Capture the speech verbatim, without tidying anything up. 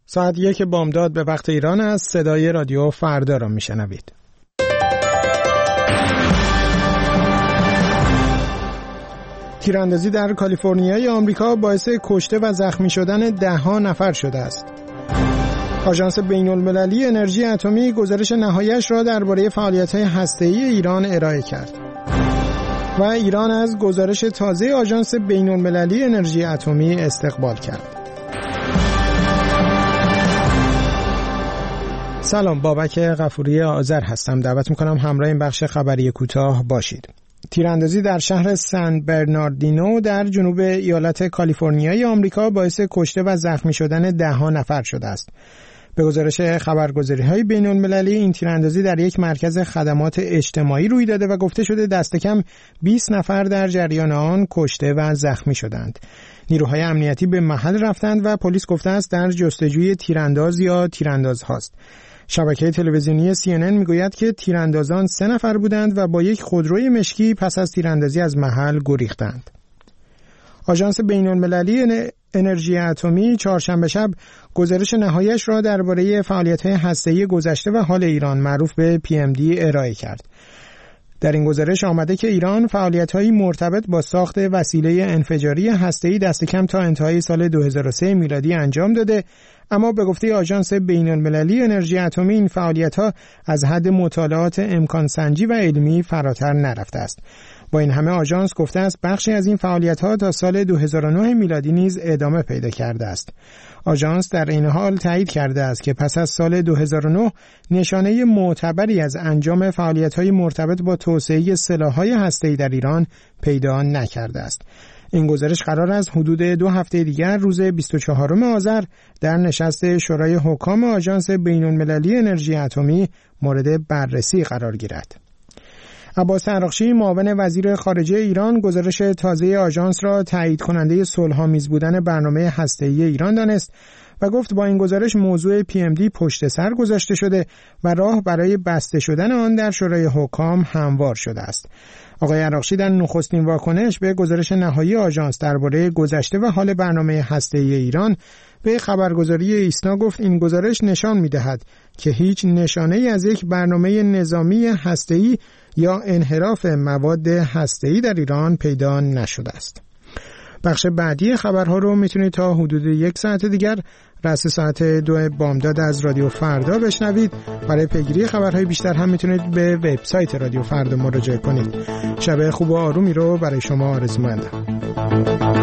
ساعت یک بامداد به وقت ایران است. صدای رادیو فردا را میشنوید. تیراندازی در کالیفرنیای آمریکا باعث کشته و زخمی شدن ده ها نفر شده است. آژانس بین‌المللی انرژی اتمی گزارش نهایی‌اش را درباره فعالیت‌های هسته‌ای ایران ارائه کرد. و ایران از گزارش تازه آژانس بین‌المللی انرژی اتمی استقبال کرد. سلام، بابک غفوری آذر هستم. دعوت میکنم همراه این بخش خبری کوتاه باشید. تیراندازی در شهر سن برناردینو در جنوب ایالت کالیفرنیای آمریکا باعث کشته و زخمی شدن ده ها نفر شده است. به گزارش خبرگزاری‌های بین‌المللی این تیراندازی در یک مرکز خدمات اجتماعی روی داده و گفته شده دست کم بیست نفر در جریان آن کشته و زخمی شدند. نیروهای امنیتی به محل رفتند و پلیس گفته است در جستجوی تیرانداز یا تیراندازهاست. شبکه تلویزیونی سی ان ان میگوید که تیراندازان سه نفر بودند و با یک خودروی مشکی پس از تیراندازی از محل گریختند. آژانس بین‌المللی انرژی اتمی چهارشنبه شب گزارش نهایی‌اش را درباره فعالیت‌های هسته‌ای گذشته و حال ایران معروف به پی ام دی ارائه کرد. در این گزارش آمده که ایران فعالیت‌هایی مرتبط با ساخت وسیله انفجاری هسته‌ای دست کم تا انتهای سال دو هزار و سه میلادی انجام داده، اما به گفته آژانس بین‌المللی انرژی اتمی این فعالیت‌ها از حد مطالعات امکان سنجی و علمی فراتر نرفته است. با این همه آژانس گفته است بخشی از این فعالیت‌ها تا سال دو هزار و نه میلادی نیز ادامه پیدا کرده است. آژانس در این حال تایید کرده است که پس از سال دو هزار و نه نشانه معتبری از انجام فعالیت‌های مرتبط با توسعه سلاح‌های هسته‌ای در ایران پیدا نکرده است. این گزارش قرار است حدود دو هفته دیگر روز بیست و چهارم آذر در نشست شورای حکام آژانس بین‌المللی انرژی اتمی مورد بررسی قرار گیرد. عباس عراقچی معاون وزیر خارجه ایران گزارش تازه آژانس را تایید کننده صلح‌آمیز بودن برنامه هسته‌ای ایران دانست و گفت با این گزارش موضوع پی ام دی پشت سر گذاشته شده و راه برای بسته شدن آن در شورای حکام هموار شده است. آقای عراقچی در نخستین واکنش به گزارش نهایی آژانس درباره گذشته و حال برنامه هسته‌ای ایران به خبرگزاری ایسنا گفت این گزارش نشان می‌دهد که هیچ نشانه‌ای از یک برنامه نظامی هسته‌ای یا انحراف مواد هسته‌ای در ایران پیدا نشده است. بخش بعدی خبرها رو میتونید تا حدود یک ساعت دیگر رأس ساعت دو بامداد از رادیو فردا بشنوید. برای پیگیری خبرهای بیشتر هم میتونید به وبسایت رادیو فردا مراجعه کنید. شب خوب و آرومی رو برای شما آرزو مندم.